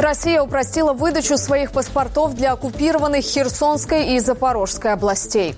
Россия упростила выдачу своих паспортов для оккупированных Херсонской и Запорожской областей.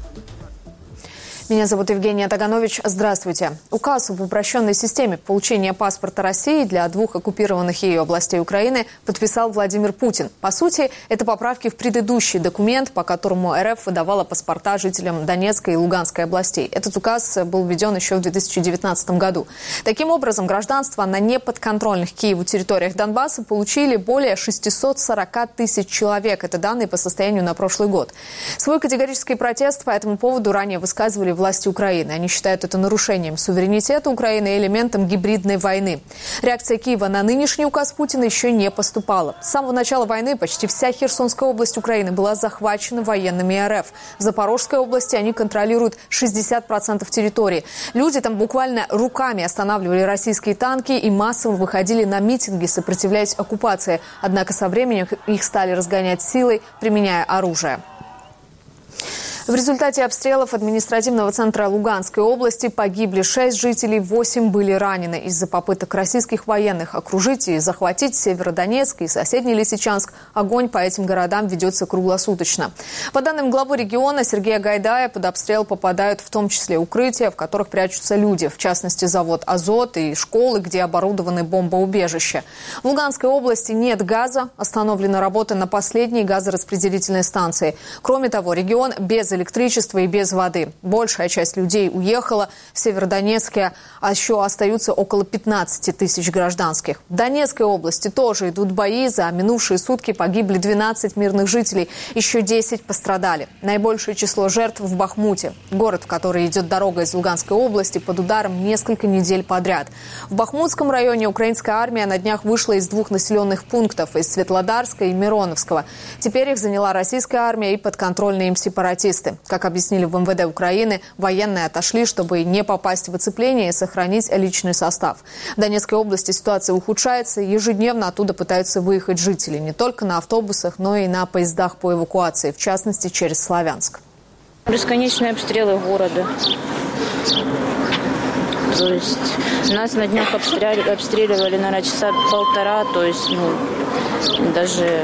Меня зовут Евгения Таганович. Здравствуйте. Указ об упрощенной системе получения паспорта России для 2 оккупированных ею областей Украины подписал Владимир Путин. По сути, это поправки в предыдущий документ, по которому РФ выдавала паспорта жителям Донецкой и Луганской областей. Этот указ был введен еще в 2019 году. Таким образом, гражданство на неподконтрольных Киеву территориях Донбасса получили более 640 тысяч человек. Это данные по состоянию на прошлый год. Свой категорический протест по этому поводу ранее высказывали власти Украины. Они считают это нарушением суверенитета Украины и элементом гибридной войны. Реакция Киева на нынешний указ Путина еще не поступала. С самого начала войны почти вся Херсонская область Украины была захвачена военными РФ. В Запорожской области они контролируют 60% территории. Люди там буквально руками останавливали российские танки и массово выходили на митинги, сопротивляясь оккупации. Однако со временем их стали разгонять силой, применяя оружие. В результате обстрелов административного центра Луганской области погибли 6 жителей, 8 были ранены. Из-за попыток российских военных окружить и захватить Северодонецк и соседний Лисичанск, огонь по этим городам ведется круглосуточно. По данным главы региона Сергея Гайдая, под обстрел попадают в том числе укрытия, в которых прячутся люди. В частности, завод «Азот» и школы, где оборудованы бомбоубежища. В Луганской области нет газа, остановлена работа на последней газораспределительной станции. Кроме того, регион без электричества и без воды. Большая часть людей уехала. В Северодонецке еще остаются около 15 тысяч гражданских. В Донецкой области тоже идут бои. За минувшие сутки погибли 12 мирных жителей. Еще 10 пострадали. Наибольшее число жертв в Бахмуте. Город, в который идет дорога из Луганской области, под ударом несколько недель подряд. В Бахмутском районе украинская армия на днях вышла из 2 населенных пунктов, из Светлодарска и Мироновского. Теперь их заняла российская армия и подконтрольные им сепаратисты. Как объяснили в МВД Украины, военные отошли, чтобы не попасть в оцепление и сохранить личный состав. В Донецкой области ситуация ухудшается. Ежедневно оттуда пытаются выехать жители. Не только на автобусах, но и на поездах по эвакуации, в частности, через Славянск. Бесконечные обстрелы города. То есть нас на днях обстреливали, наверное, часа полтора. То есть, даже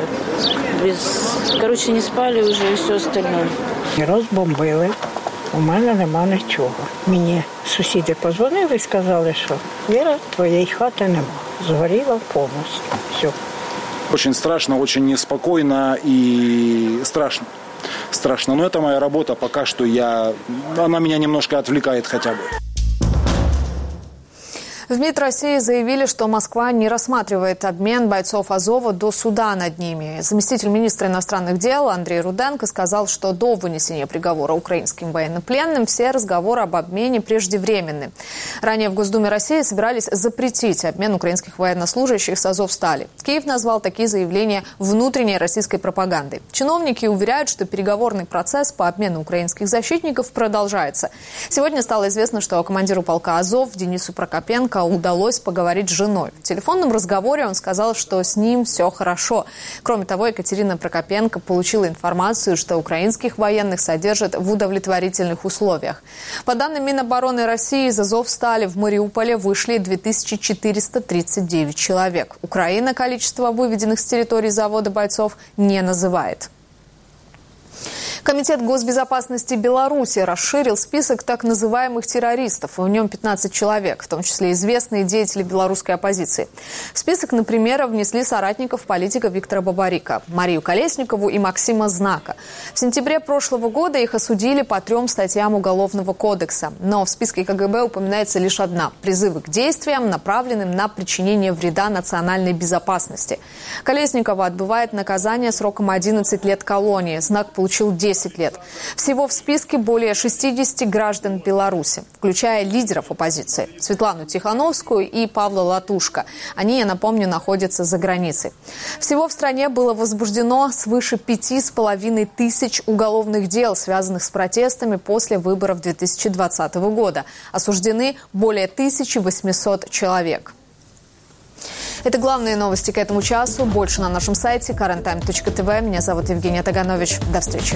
не спали уже и все остальное. Розбомбили. У мене нема нічого. Мені сусіди подзвонили і сказали, що Віра, твоєї хати нема. Згоріла повністю. Все. Очень страшно, очень неспокойно и страшно. Страшно. Но это моя работа. Пока что она меня немножко отвлекает хотя бы. В МИД России заявили, что Москва не рассматривает обмен бойцов Азова до суда над ними. Заместитель министра иностранных дел Андрей Руденко сказал, что до вынесения приговора украинским военнопленным все разговоры об обмене преждевременны. Ранее в Госдуме России собирались запретить обмен украинских военнослужащих с Азовстали. Киев назвал такие заявления внутренней российской пропагандой. Чиновники уверяют, что переговорный процесс по обмену украинских защитников продолжается. Сегодня стало известно, что командиру полка Азов Денису Прокопенко удалось поговорить с женой. В телефонном разговоре он сказал, что с ним все хорошо. Кроме того, Екатерина Прокопенко получила информацию, что украинских военных содержат в удовлетворительных условиях. По данным Минобороны России, из Азовстали в Мариуполе вышли 2439 человек. Украина количество выведенных с территории завода бойцов не называет. Комитет госбезопасности Беларуси расширил список так называемых террористов. В нем 15 человек, в том числе известные деятели белорусской оппозиции. В список, например, внесли соратников политика Виктора Бабарика, Марию Колесникову и Максима Знака. В сентябре прошлого года их осудили по 3 статьям Уголовного кодекса. Но в списке КГБ упоминается лишь одна – призывы к действиям, направленным на причинение вреда национальной безопасности. Колесникова отбывает наказание сроком 11 лет колонии. Знак получил 10 лет. Всего в списке более 60 граждан Беларуси, включая лидеров оппозиции – Светлану Тихановскую и Павла Латушко. Они, я напомню, находятся за границей. Всего в стране было возбуждено свыше 5,5 тысяч уголовных дел, связанных с протестами после выборов 2020 года. Осуждены более 1800 человек. Это главные новости к этому часу. Больше на нашем сайте karenTime.tv. Меня зовут Евгения Таганович. До встречи.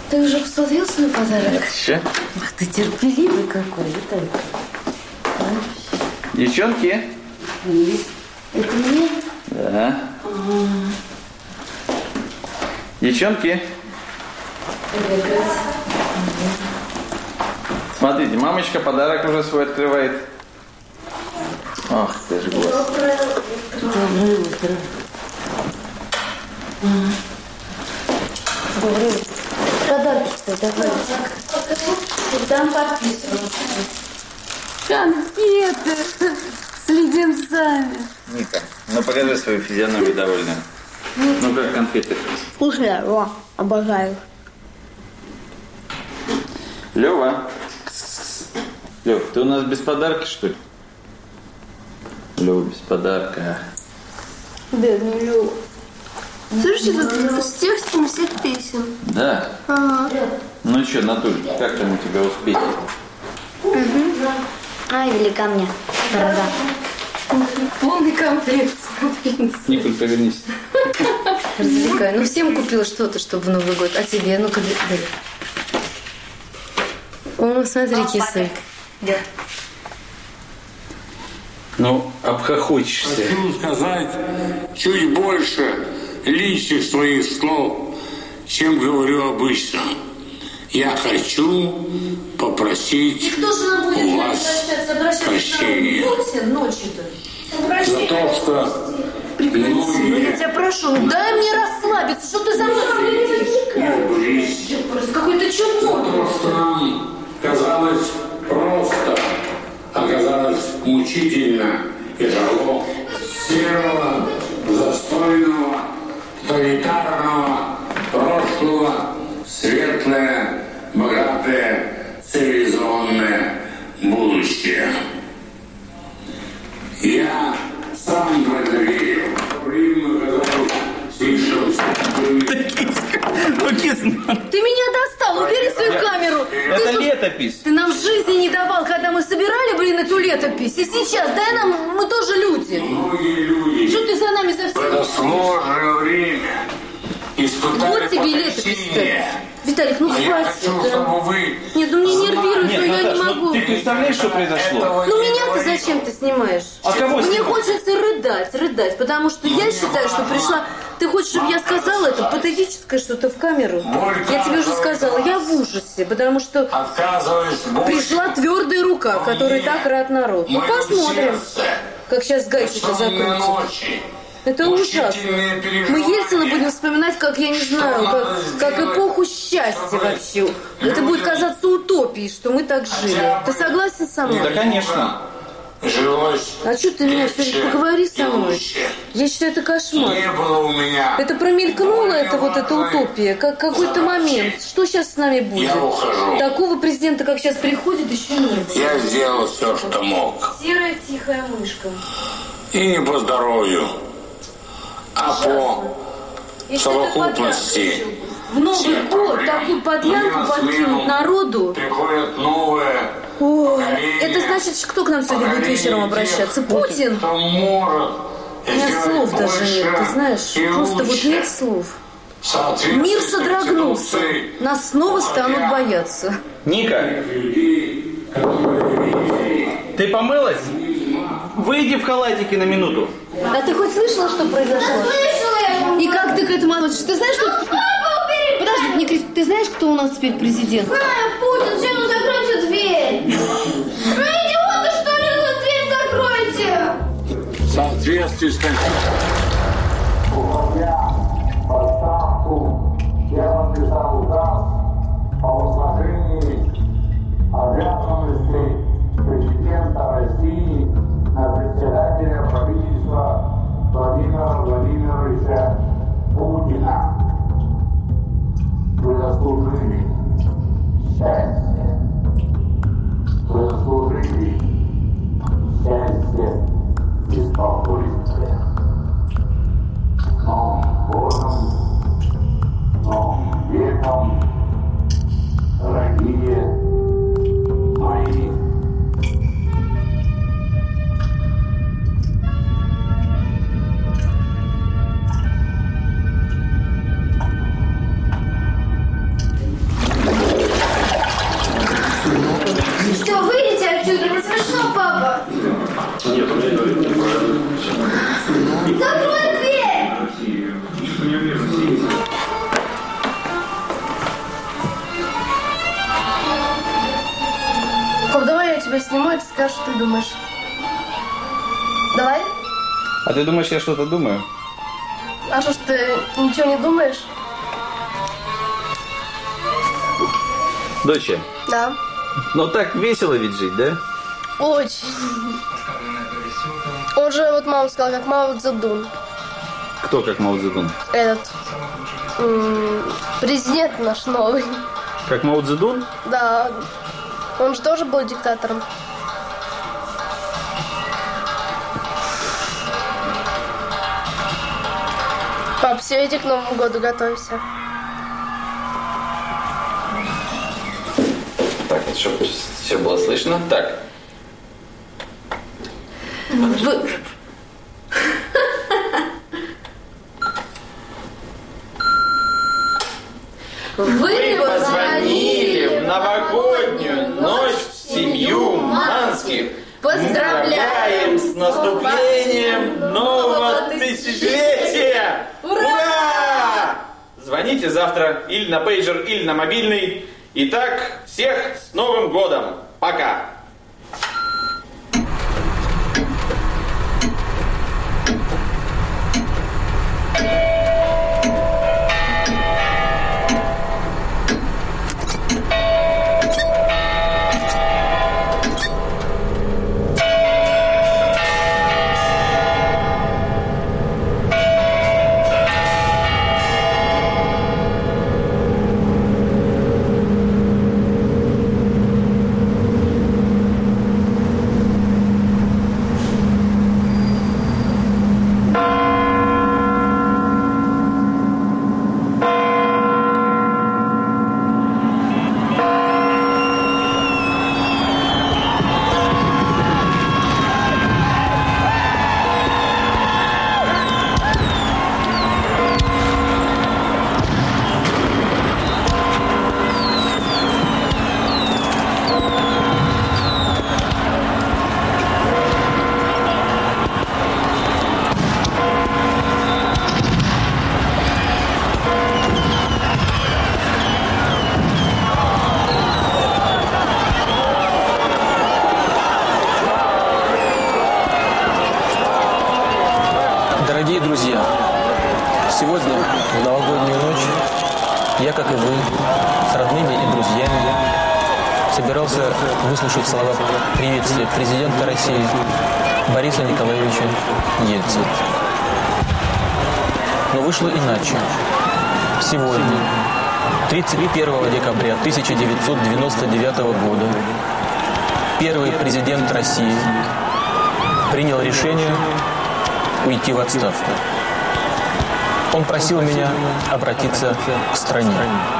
Ты уже посмотрел свой подарок? Еще? Ах, ты терпеливый какой, Виталик. Девчонки? Это мне? Да. Девчонки? Смотрите, мамочка подарок уже свой открывает. Ах, ты же глаз. Доброе утро. Доброе утро. Подарки-то давай. Там подписываться. Конфеты с леденцами. Ника, ну покажи свою физиономию довольную. Ну как конфеты? Вкусные, обожаю. Лёва. Лёв, ты у нас без подарка, что ли? Лёва без подарка. Бедный Лёва. Слушайте, тут с текстом всех песен. Да? Ага. Ну что, Натуль, как там у тебя успехи? Ай, велика мне дорога. Полный комплект, смотри. Николь, повернись. Развлекай. Ну, всем купила что-то, чтобы в Новый год. А тебе? Ну-ка, дай. О, смотри, кисонька. Ну, обхохочешься. Хочу сказать чуть больше личных своих слов, чем говорю обычно. Я хочу попросить у вас прощения за то, что Ну, я тебя прошу, ну дай мне расслабиться. Что ты за мной следишь? Какой-то чудной. за то, что нам казалось просто, оказалось мучительно и тяжело. Серого, застойного, тоталитарного прошлого, светлое, богатое, цивилизованное будущее. Я сам в это верю. Время казалось слишком Ты меня достал, убери свою камеру. Это летопись. Ты нам жизни не давал, когда мы собирали, эту летопись. И сейчас, дай нам, мы тоже люди. Многие люди Что ты за нами в это совсем? сложное время испытали Вот тебе летопись-то. Виталик, ну А я хватит. хочу, чтобы вы Нет, ну мне нервирует, но я не могу. ты представляешь, что произошло? Ну меня-то зачем ты снимаешь? А кого Мне снимать? хочется рыдать, потому что я считаю, что пришла... Ты хочешь, чтобы я сказала это патетическое что-то в камеру? Я тебе уже сказала, я в ужасе, потому что отказываюсь пришла твердая рука, которой так рад народ. Ну посмотрим, как сейчас гайки-то закрутят. Это ужасно. Мы Ельцина будем вспоминать, как, я не знаю, как эпоху счастья вообще. Это будет казаться утопией, что мы так жили. Ты согласен со мной? Да, конечно. Жилось А что ты меня все время поговори со мной? Я считаю, это кошмар. не было у меня. Это промелькнуло, это вот эта утопия, как какой-то момент. Что сейчас с нами будет? Я ухожу. Такого президента, как сейчас приходит, еще нет. Я сделал все, что мог. Серая тихая мышка. И не по здоровью, а по совокупности. В Новый год такую подлянку подкинуть народу. Приходят новые Ой, поколения. это значит, кто к нам сегодня будет вечером обращаться? Путин? Кто может У меня сделать слов даже больше нет, ты знаешь? и Просто вот лучше. нет слов. В соответствии Мир с содрогнулся. Конституцией Нас снова станут бояться. Ника, людей, которые видели. ты помылась? Выйди в халатике на минуту. А ты хоть слышала, что произошло? И как ты к этому относишься? Ты знаешь, что... Подожди, не кричи. Ты знаешь, кто у нас теперь президент? Знаю, Путин, все, ну закройте дверь. Ну идиоты, что ли, ну дверь закройте. В соответствии с Конституцией. Уходя в отставку, я подписал указ о возложении обязанностей президента России на председателя правительства Владимира Владимировича Путина. Вы заслужили счастье. Вы заслужили счастье и спокойствие. Новым годом, новым веком, дорогие мои. камеру сниму, и ты скажешь, что ты думаешь. Давай? А ты думаешь, я что-то думаю? А что ж ты ничего не думаешь? Доча, Да. ну так весело ведь жить, да? Очень. Он же, вот мама сказала, как Мао Цзэдун. Кто как Мао Цзэдун? Этот президент наш новый. Как Мао Цзэдун? Да. Он же тоже был диктатором. Пап, все, иди к Новому году, готовься. Так, чтобы все было слышно. Так. Вы позвонили в новогоднюю ночь в семью Манских. Поздравляем с наступлением нового тысячелетия! Ура! Звоните завтра или на пейджер, или на мобильный. Итак, всех с Новым годом! Пока! Дорогие друзья, сегодня, в новогоднюю ночь, я, как и вы, с родными и друзьями, собирался выслушать слова приветствия президента России Бориса Николаевича Ельцина. Но вышло иначе. Сегодня, 31 декабря 1999 года, первый президент России принял решение уйти в отставку. Он просил меня обратиться к стране.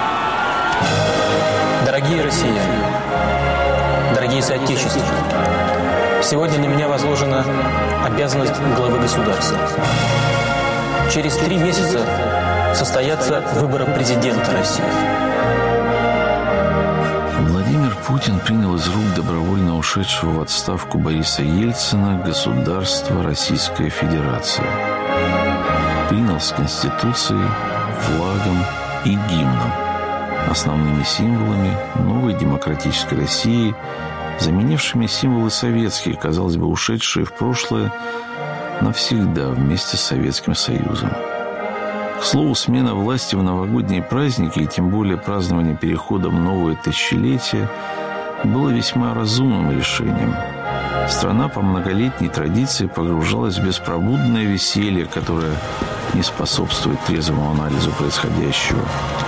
Дорогие россияне, дорогие соотечественники, сегодня на меня возложена обязанность главы государства. Через 3 месяца состоятся выборы президента России. Владимир Путин принял из рук добровольно ушедшего в отставку Бориса Ельцина государство Российская Федерация. Принял с Конституцией, флагом и гимном, основными символами новой демократической России, заменившими символы советские, казалось бы, ушедшие в прошлое навсегда вместе с Советским Союзом. К слову, смена власти в новогодние праздники и тем более празднование перехода в новое тысячелетие было весьма разумным решением. Страна по многолетней традиции погружалась в беспробудное веселье, которое не способствует трезвому анализу происходящего.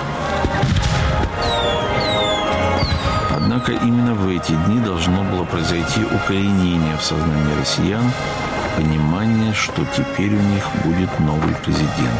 Однако именно в эти дни должно было произойти укоренение в сознании россиян, понимание, что теперь у них будет новый президент.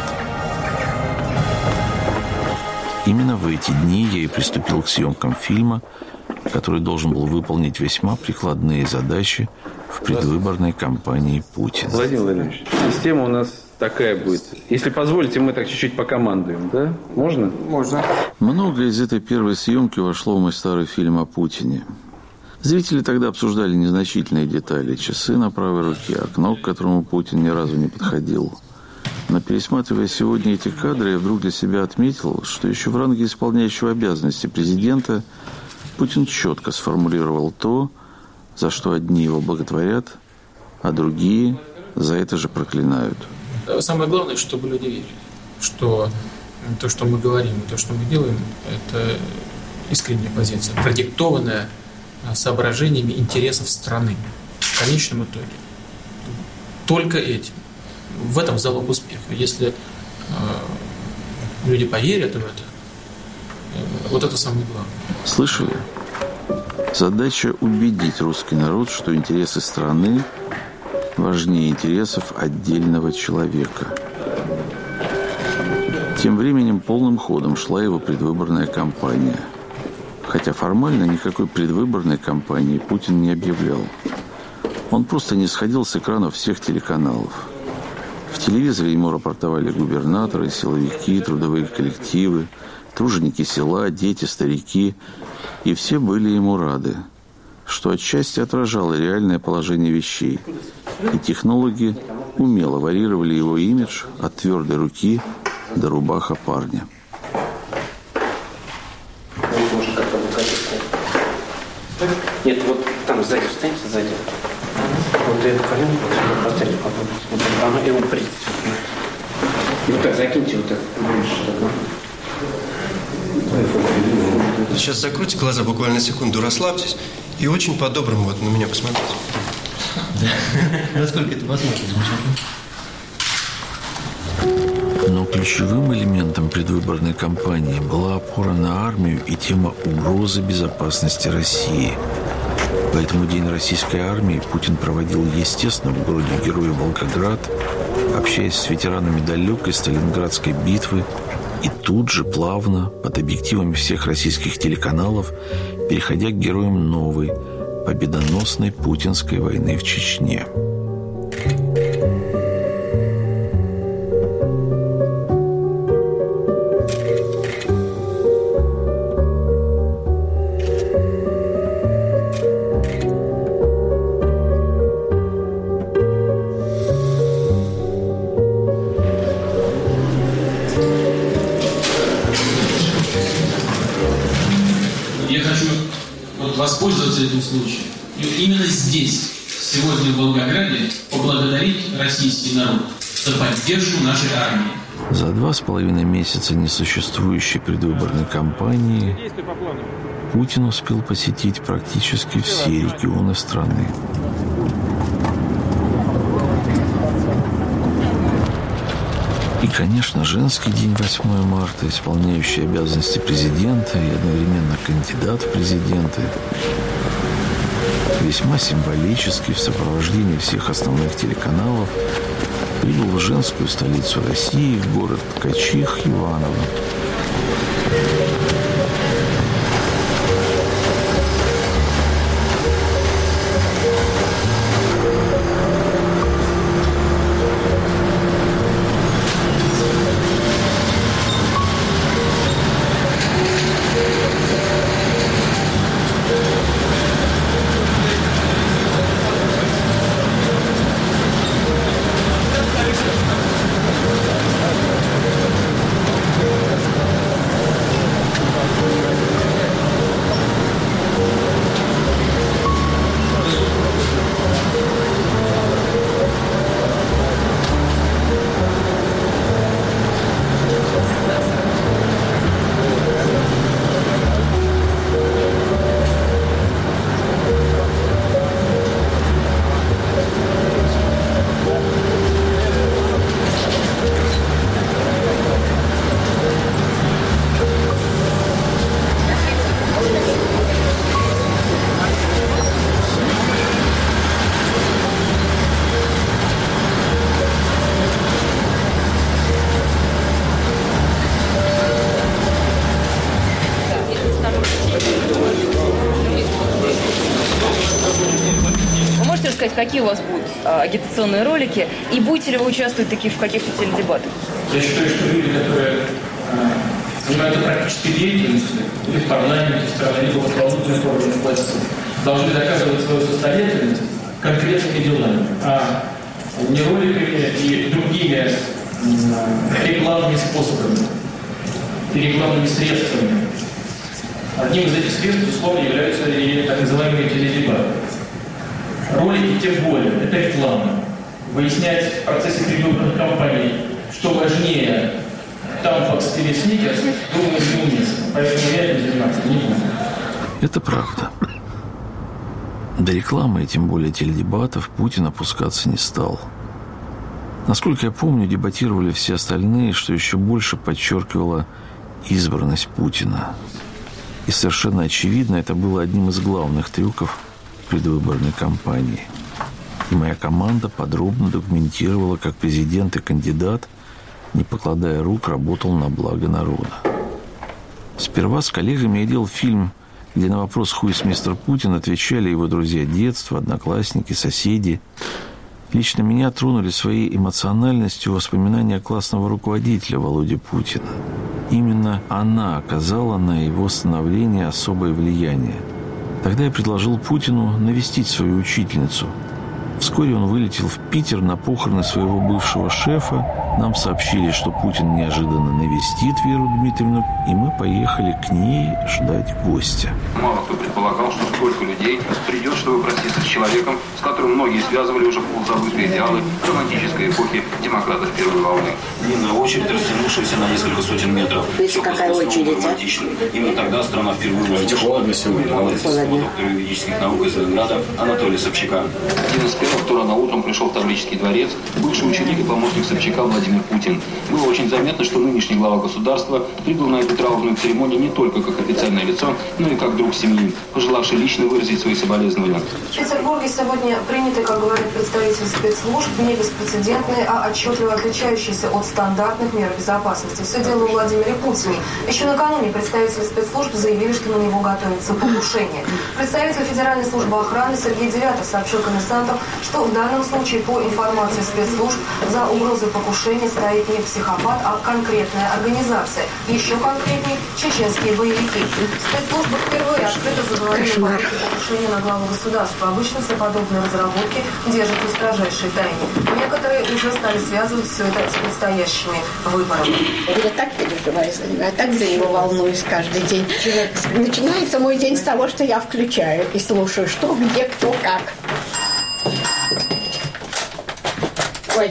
Именно в эти дни я и приступил к съемкам фильма, который должен был выполнить весьма прикладные задачи в предвыборной кампании Путина. Владимир Владимирович, система у нас такая будет. Если позволите, мы так чуть-чуть покомандуем, да? Можно? Можно. Многое из этой первой съемки вошло в мой старый фильм о Путине. Зрители тогда обсуждали незначительные детали. Часы на правой руке, окно, к которому Путин ни разу не подходил. Но пересматривая сегодня эти кадры, я вдруг для себя отметил, что еще в ранге исполняющего обязанности президента Путин четко сформулировал то, за что одни его боготворят, а другие за это же проклинают. Самое главное, чтобы люди верили, что то, что мы говорим, и то, что мы делаем, это искренняя позиция, продиктованная соображениями интересов страны. В конечном итоге. Только этим. В этом залог успеха. Если люди поверят в это, вот это самое главное. Слышали? Задача убедить русский народ, что интересы страны важнее интересов отдельного человека. Тем временем полным ходом шла его предвыборная кампания. Хотя формально никакой предвыборной кампании Путин не объявлял. Он просто не сходил с экранов всех телеканалов. В телевизоре ему рапортовали губернаторы, силовики, трудовые коллективы, труженики села, дети, старики. И все были ему рады, что отчасти отражало реальное положение вещей. И технологи умело варьировали его имидж от твердой руки до рубаха парня. Нет, вот там сзади встаньте, сзади. Вот эту коленку вот поставьте, попробуйте. Вот она и уприте. И вот так закиньте вот так. Сейчас закройте глаза, буквально секунду расслабьтесь и очень по-доброму вот на меня посмотрите. Насколько это возможно, замечательно. Но ключевым элементом предвыборной кампании была опора на армию и тема угрозы безопасности России. Поэтому День российской армии Путин проводил, естественно, в городе-герое Волгоград, общаясь с ветеранами далекой Сталинградской битвы, и тут же плавно, под объективами всех российских телеканалов, переходя к героям новой, победоносной путинской войны в Чечне. Воспользоваться этим случаем. И именно здесь, сегодня в Волгограде, поблагодарить российский народ за поддержку нашей армии. За 2,5 месяца несуществующей предвыборной кампании Путин успел посетить практически все регионы страны. И, конечно, женский день 8 марта, исполняющий обязанности президента и одновременно кандидат в президенты, весьма символически в сопровождении всех основных телеканалов прибыл в женскую столицу России, в город Ткачих, Иваново. Какие у вас будут агитационные ролики? И будете ли вы участвовать в каких-то теледебатах? Я считаю, что люди, которые занимаются практической деятельностью, или в парламенте страны, либо в исполнительных органах власти, должны доказывать свою состоятельность конкретными делами, а не роликами и другими рекламными способами и рекламными средствами. Одним из этих средств, безусловно, являются и так называемые теледебаты. Ролики тем более, это реклама. Выяснять в процессе предвыборных кампаний, что важнее, Таунфакс или Сникерс, думаю, неуместно. Поэтому я этим заниматься не буду. Это правда. До рекламы и тем более теледебатов Путин опускаться не стал. Насколько я помню, дебатировали все остальные, что еще больше подчеркивало избранность Путина. И совершенно очевидно, это было одним из главных трюков предвыборной кампании. И моя команда подробно документировала, как президент и кандидат, не покладая рук, работал на благо народа. Сперва с коллегами я делал фильм, где на вопрос «Who is Mr. Putin» отвечали его друзья детства, одноклассники, соседи. Лично меня тронули своей эмоциональностью воспоминания классного руководителя Володи Путина. Именно она оказала на его становление особое влияние. Тогда я предложил Путину навестить свою учительницу. Вскоре он вылетел в Питер на похороны своего бывшего шефа. Нам сообщили, что Путин неожиданно навестит Веру Дмитриевну, и мы поехали к ней ждать гостя. Мало кто предполагал, что столько людей придет, чтобы проститься с человеком, с которым многие связывали уже полузабытые идеалы романтической эпохи демократов первой волны. Длинная очередь, растянувшаяся на несколько сотен метров. Видите, какая очередь, а? Именно тогда страна впервые увидела холодно сегодня. Доктор юридических наук из Ленинграда Анатолий Собчака. Один из первых, кто рано утром пришел в Таврический дворец, бывший ученик и помощник Собчака Владимир Путин. Было очень заметно, что нынешний глава государства прибыл на эту траурную церемонию не только как официальное лицо, но и как друг семьи, пожелавший лично выразить свои соболезнования. В Петербурге сегодня приняты, как говорит представитель спецслужб, не беспрецедентные, а отчетливо отличающиеся от стандартных мер безопасности. Все дело у Владимира Путина. Еще накануне представители спецслужб заявили, что на него готовится покушение. Представитель Федеральной службы охраны Сергей Девятов сообщил коммерсантам, что в данном случае, по информации спецслужб, за угрозой покушения стоит не психопат, а конкретная организация. Еще конкретнее – чеченские боевики. Спецслужбы впервые открыто заговорили о попытке покушения на главу государства. Обычно все подобные разработки держат в строжайшей тайне. Некоторые уже стали связывать все это с предстоящими выборами. Я так переживаю за него, я так за него волнуюсь каждый день. Начинается мой день с того, что я включаю и слушаю, что, где, кто, как. Ой.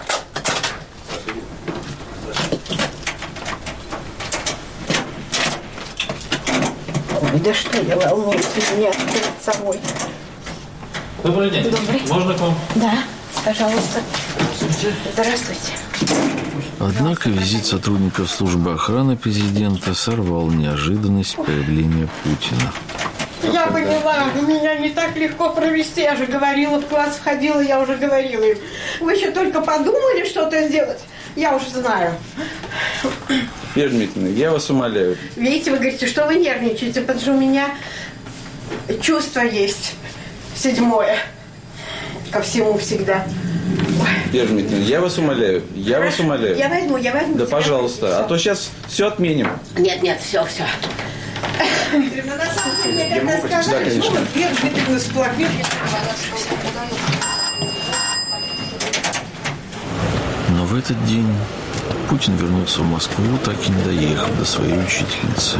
Ой, да что я волнуюсь, меня перед собой. Добрый день. Добрый. Можно к вам? Да, пожалуйста. Здравствуйте. Однако визит сотрудников службы охраны президента сорвал неожиданность появления Путина. Я поняла, меня не так легко провести. Я же говорила, в класс входила, я уже говорила им. Вы еще только подумали что-то сделать? Я уже знаю. Вера Дмитриевна, я вас умоляю. Видите, вы говорите, что вы нервничаете, потому что у меня чувство есть. 7-е. Ко всему всегда. Вера Дмитриевна, я вас умоляю. Вас умоляю. Я возьму. Да, пожалуйста. А то сейчас все отменим. Нет, все. На самом деле, я когда сказала, да, конечно. Вера Дмитриевна сплакнет. Но в этот день Путин вернулся в Москву, так и не доехав до своей учительницы.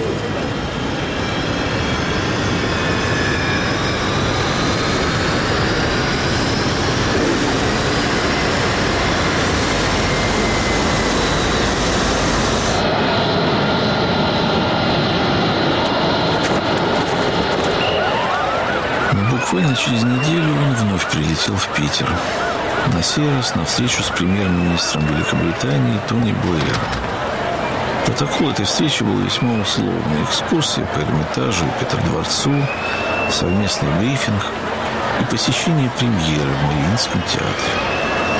Буквально через неделю он вновь прилетел в Питер. На сей раз на встречу с премьер-министром Великобритании Тони Блэером. Протокол этой встречи был весьма условный. Экскурсия по Эрмитажу и Петродворцу, совместный брифинг и посещение премьеры в Мариинском театре.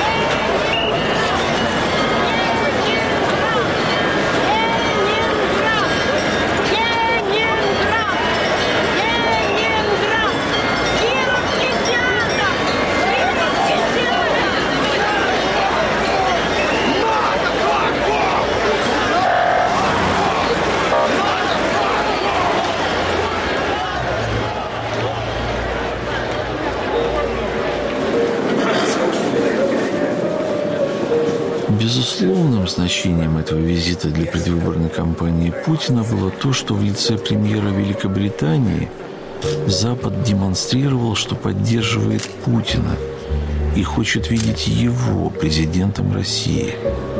Безусловным значением этого визита для предвыборной кампании Путина было то, что в лице премьера Великобритании Запад демонстрировал, что поддерживает Путина и хочет видеть его президентом России.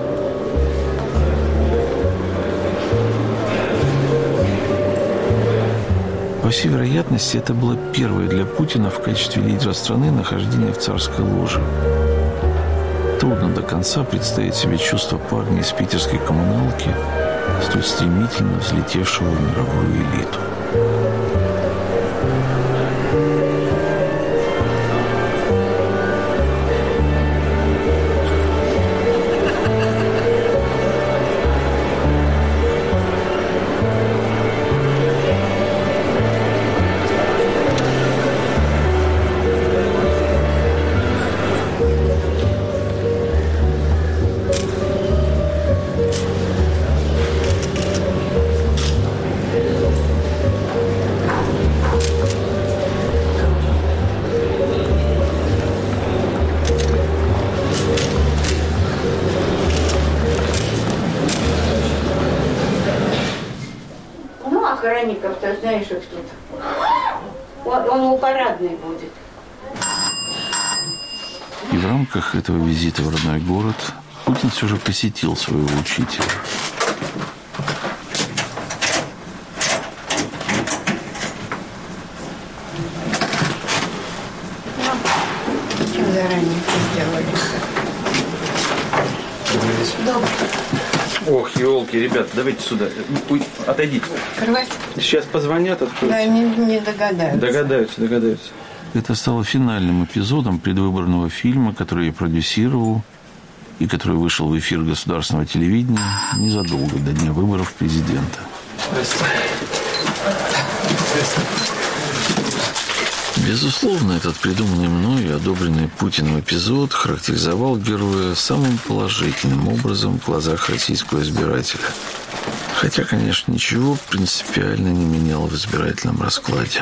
По всей вероятности, это было первое для Путина в качестве лидера страны нахождение в царской ложе. Трудно до конца представить себе чувство парня из питерской коммуналки, столь стремительно взлетевшего в мировую элиту. Охранников-то знаешь, их тут. Он у парадной будет. И в рамках этого визита в родной город Путин все же посетил своего учителя. Чем заранее сделали? Добрый. Ох, елки, ребят, давайте сюда. Отойдите. Кровать? Сейчас позвонят, откроют. Да, не догадаются. Догадаются. Это стало финальным эпизодом предвыборного фильма, который я продюсировал и который вышел в эфир государственного телевидения незадолго до дня выборов президента. Безусловно, этот придуманный мной и одобренный Путиным эпизод характеризовал героя самым положительным образом в глазах российского избирателя. Хотя, конечно, ничего принципиально не меняло в избирательном раскладе.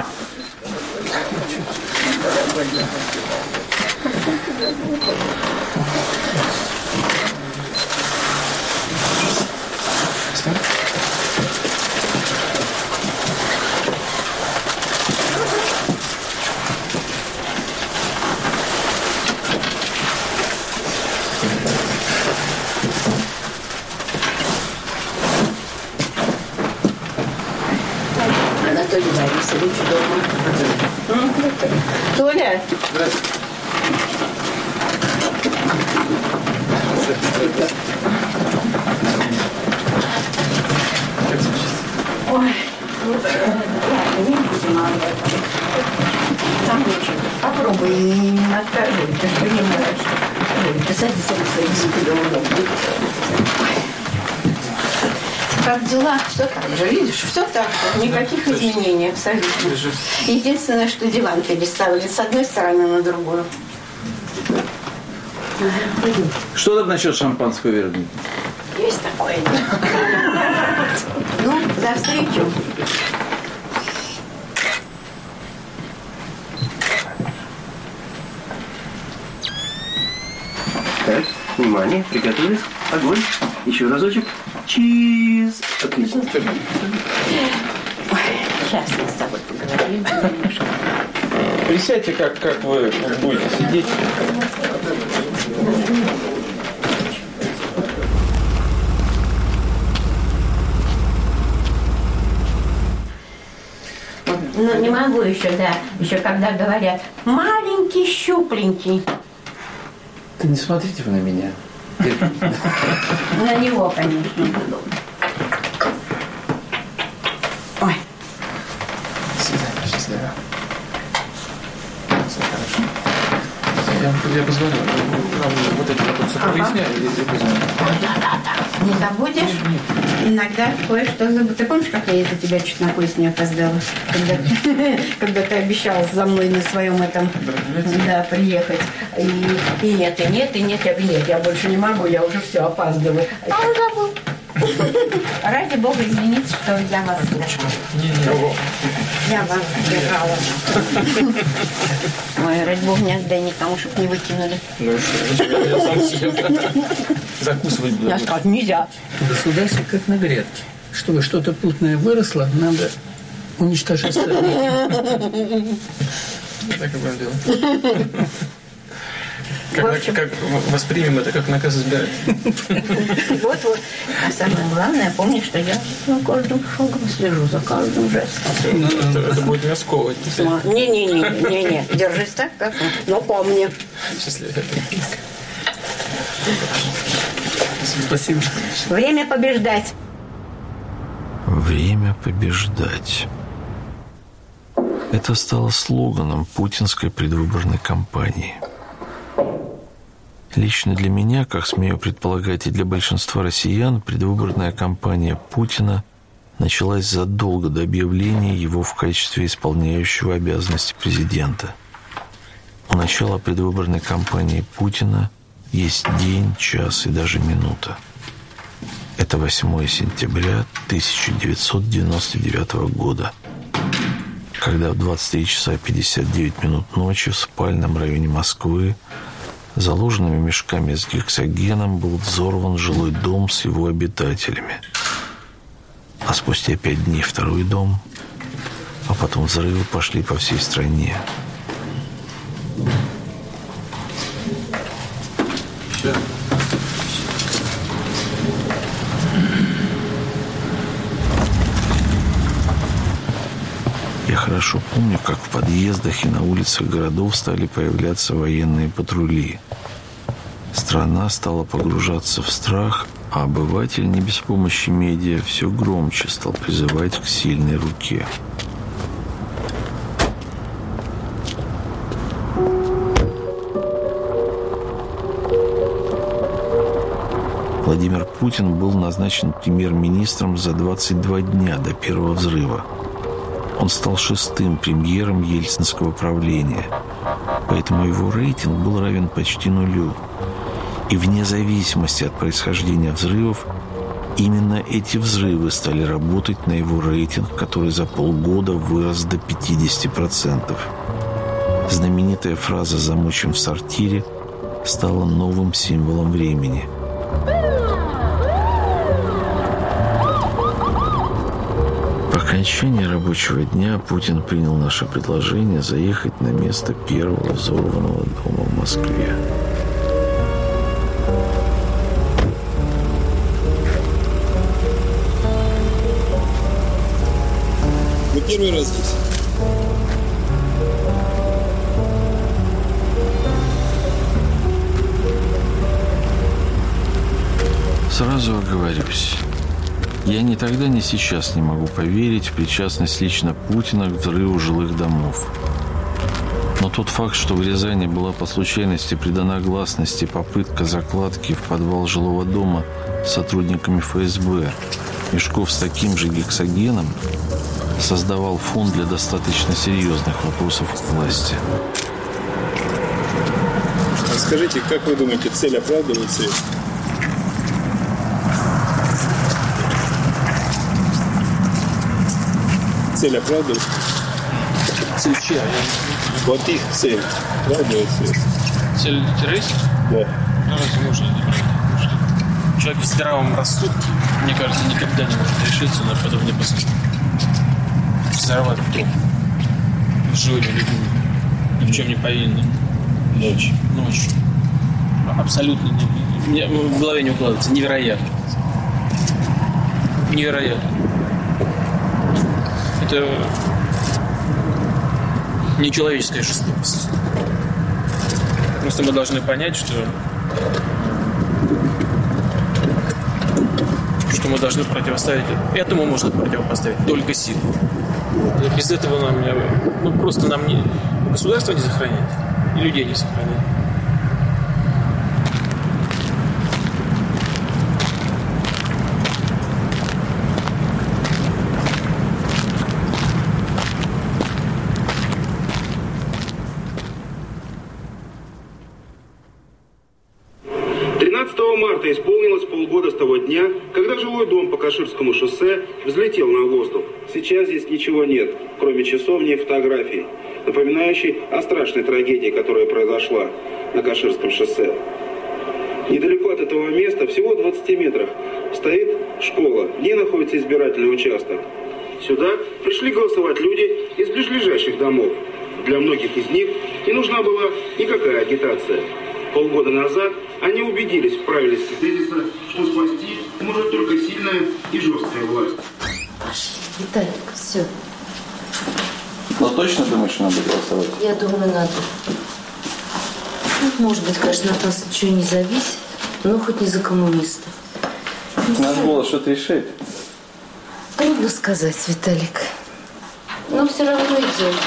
Анатолий Борисович дома. Толя. Здравствуйте. Ой, не будем об этом. Там ничего. Попробуй, не откажи, ты же понимаешь. Ты садись в свои Как дела? Все так же, видишь? Все так же. Никаких изменений абсолютно. Единственное, что диван переставили с одной стороны на другую. Что там насчет шампанского, Вероника? Есть такое. Ну, за встречу. Так, внимание, приготовились. Огонь. Еще разочек. Чиз. Отлично. Ой, сейчас мы с тобой поговорим немножко. Присядьте, как вы будете сидеть. Ну, не могу еще, да. Еще когда говорят, маленький, щупленький. Да не смотрите вы на меня. На него, конечно. Ой. Счастливо. Все хорошо. Я позвоню. Нам вот эти вопросы проясняю и позвоню. Да. Не забудешь? Иногда кое-что забудешь. Ты помнишь, как я из-за тебя чуть на поезд не опоздала? Когда ты обещал за мной на своем этом приехать. И нет. Я говорю, нет, я больше не могу, я уже все опаздываю. А он забыл. Ради бога, извините, что я вас Я вас держала. Ой, ради бога, не отдай никому, чтобы не выкинули. Ну что, я сам себе закусывать буду. Я сказала, нельзя. Государство как на грядке. Чтобы что-то путное выросло, надо Уничтожай остальных. Так и будем делать. Как воспримем это, как наказ избирателя. Вот. А самое главное, помни, что я за каждым шагом слежу, за каждым жестом. Это будет меня сковывать. Не. Держись так, как... Но помни. Счастливо. Спасибо. Время побеждать. Время побеждать. Это стало слоганом путинской предвыборной кампании. Лично для меня, как смею предполагать, и для большинства россиян, предвыборная кампания Путина началась задолго до объявления его в качестве исполняющего обязанности президента. У начала предвыборной кампании Путина есть день, час и даже минута. Это 8 сентября 1999 года, когда в 23 часа 59 минут ночи в спальном районе Москвы заложенными мешками с гексогеном был взорван жилой дом с его обитателями. А спустя 5 дней второй дом, а потом взрывы пошли по всей стране. Я хорошо помню, как в подъездах и на улицах городов стали появляться военные патрули. Страна стала погружаться в страх, а обыватель не без помощи медиа все громче стал призывать к сильной руке. Владимир Путин был назначен премьер-министром за 22 дня до первого взрыва. Он стал 6-м премьером ельцинского правления, поэтому его рейтинг был равен почти нулю. И вне зависимости от происхождения взрывов, именно эти взрывы стали работать на его рейтинг, который за полгода вырос до 50%. Знаменитая фраза «замочим в сортире» стала новым символом времени. По окончании рабочего дня Путин принял наше предложение заехать на место первого взорванного дома в Москве. Вы первый раз здесь? Сразу оговорюсь. Я ни тогда, ни сейчас не могу поверить в причастность лично Путина к взрыву жилых домов. Но тот факт, что в Рязани была по случайности придана гласности попытка закладки в подвал жилого дома сотрудниками ФСБ мешков с таким же гексогеном, создавал фон для достаточно серьезных вопросов к власти. А скажите, как вы думаете, цель оправдывает средства? Цель оправдывает? Цель чья? Вот их цель оправдывает средства. Цель террористов? Да. Ну, разве можно это правда? Потому что человек в здравом рассудке, мне кажется, никогда не может решиться на подобный поступок. Взорвать дом с живыми людьми, ни в чем не повинным. Ночью. Абсолютно не... Мне в голове не укладывается. Невероятно. Невероятно. Это нечеловеческая жестокость. Просто мы должны понять, что мы должны противоставить. Этому можно противопоставить только силу. Без этого нам государство не сохранит, и людей не сохранит. Марта исполнилось полгода с того дня, когда жилой дом по Каширскому шоссе взлетел на воздух. Сейчас здесь ничего нет, кроме часовни и фотографий, напоминающей о страшной трагедии, которая произошла на Каширском шоссе. Недалеко от этого места, всего в 20 метрах, стоит школа. В ней находится избирательный участок. Сюда пришли голосовать люди из ближайших домов. Для многих из них не нужна была никакая агитация. Полгода назад они убедились в правильности тезиса, что спасти может только сильная и жесткая власть. Пошли, Виталик, все. Но точно думаешь, что надо голосовать? Я думаю, надо. Ну, может быть, конечно, от нас ничего не зависит, но хоть не за коммунистов. Надо было что-то решить. Трудно сказать, Виталик. Но все равно идем.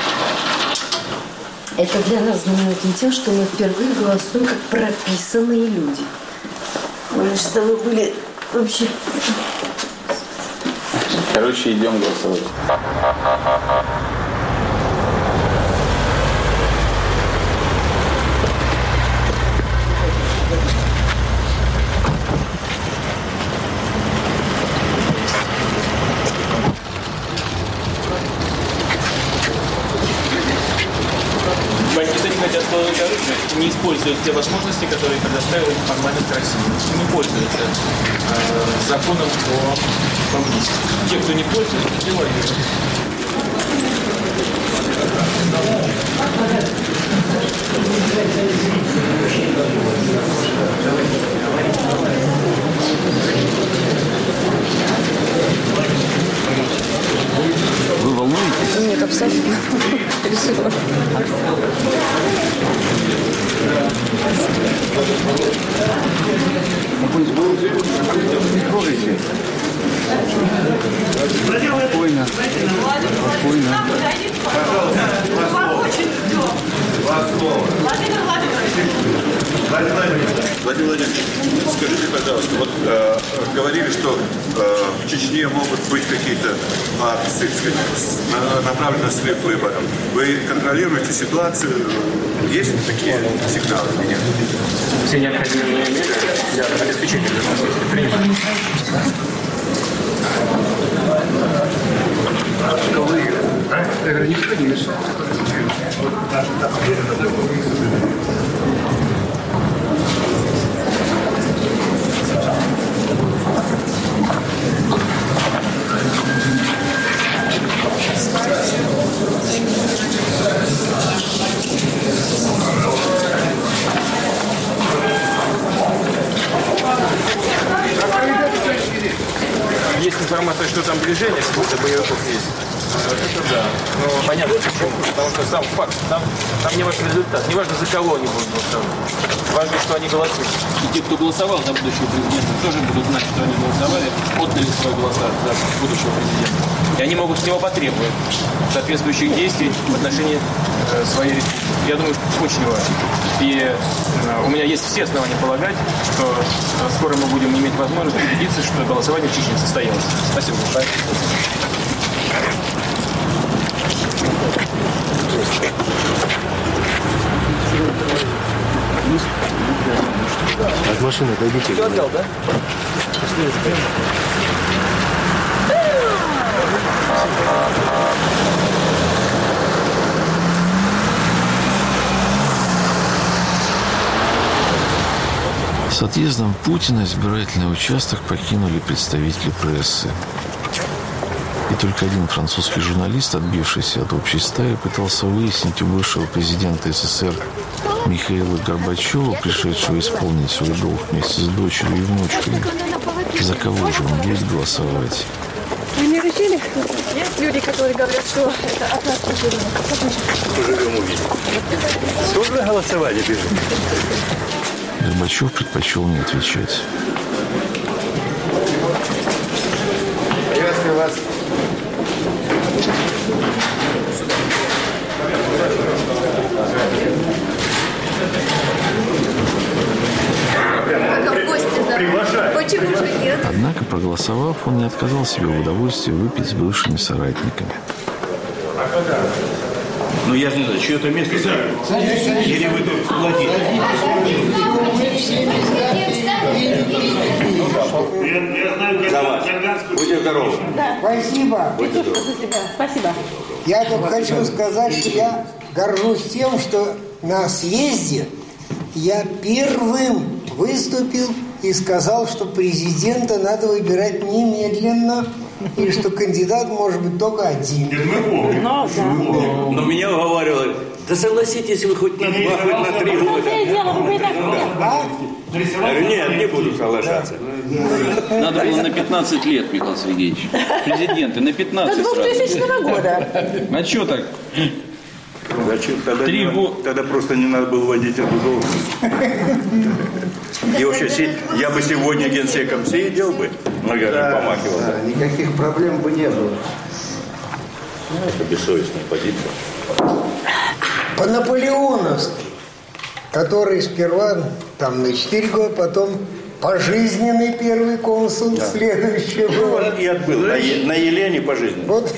Это для нас знаменательно тем, что мы впервые голосуем как прописанные люди. Мы же с тобой были вообще... Короче, идем голосовать. Бандиты не хотят положить оружие, не используют те возможности, которые предоставила формальность России. Не пользуются законом о коммунизме. Те, кто не пользуется, делают. Вы волнуетесь? Нет, абсолютно. Переживаю. Не трогайте. Спокойно. Спокойно. Владимир Владимирович, скажите, пожалуйста, вот говорили, что в Чечне могут быть какие-то акции, направленные на срыв выборов. Вы контролируете ситуацию? Есть ли такие сигналы или нет? Все необходимые меры для обеспечения безопасности принимаем. Я говорю, никто не мешает. Есть информация, что там движение сколько боевиков есть. Это да. Ну, понятно почему. Потому что сам факт. Там не важен результат. Не важно, за кого они будут голосовать. Важно, что они голосуют. И те, кто голосовал за будущего президента, тоже будут знать, что они голосовали, отдали свои голоса за будущего президента. И они могут с него потребовать соответствующих действий в отношении своей республики. Я думаю, что это очень важно. И у меня есть все основания полагать, что скоро мы будем иметь возможность убедиться, что голосование в Чечне состоялось. Спасибо большое. От машины отойдите. Все отдал, да? С отъездом Путина избирательный участок покинули представители прессы. И только один французский журналист, отбившийся от общей стаи, пытался выяснить у бывшего президента СССР Михаила Горбачева, пришедшего исполнить свой долг вместе с дочерью и внучкой, за кого же он будет голосовать. Вы не решили? Есть люди, которые говорят, что это от нас поживем. Поживем, увидим. Тоже голосовали бежим? Горбачев предпочел не отвечать. Приветствую вас. Как в гости зовут. Почему же нет? Однако, проголосовав, он не отказал себе в удовольствии выпить с бывшими соратниками. Ну я же не знаю, чье-то место заняли. Или вы тут владеете? За вас. Будьте здоровы. Спасибо. Будьте здоровы. Спасибо. Я только хочу сказать, что я горжусь тем, что на съезде я первым выступил и сказал, что президента надо выбирать немедленно, и что кандидат может быть только один. Но меня уговаривали, да согласитесь вы хоть на 2, хоть на 3 года. Я говорю, нет, не буду соглашаться. Надо было на 15 лет, Михаил Сергеевич. Президенты на 15 До 2000 года. А что так? Зачем? Тогда просто не надо было вводить эту должность. И вообще, я бы сегодня генсеком сидел бы, ногами помахивал. Да, никаких проблем бы не было. Это бессовестная позиция. По-наполеоновски, который сперва там на 4 года, потом пожизненный первый консул, следующий год. Я был на Елене пожизненно. Вот.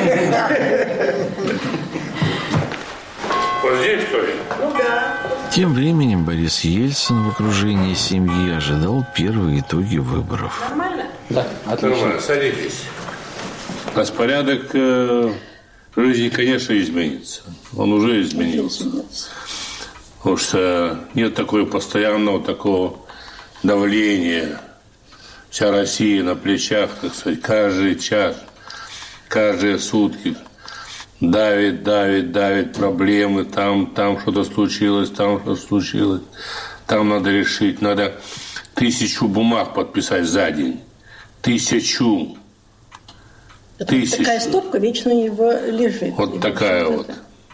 Вот здесь, что ли? Ну да. Тем временем Борис Ельцин в окружении семьи ожидал первые итоги выборов. Нормально? Да, отлично. Садитесь. Распорядок жизни, конечно, изменится. Он уже изменился. Потому что нет такого постоянного такого давления. Вся Россия на плечах, так сказать, каждый час, каждые сутки. Давит проблемы, там что-то случилось, там что-то случилось, там надо решить, надо 1000 бумаг подписать за день. 1000. Такая стопка вечно его лежит. Вот такая вот.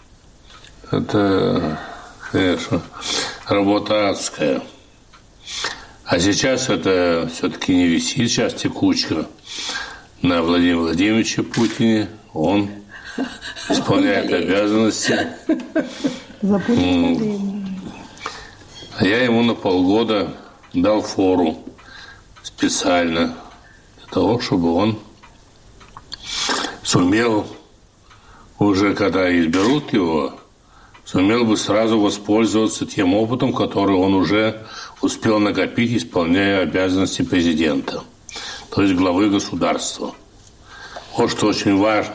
Это, конечно, работа адская. А сейчас это все-таки не висит, сейчас текучка на Владимире Владимировиче Путине. Он исполняет обязанности. А я ему на полгода дал фору специально для того, чтобы он сумел, уже когда изберут его, сумел бы сразу воспользоваться тем опытом, который он уже успел накопить, исполняя обязанности президента, то есть главы государства. Вот что очень важно.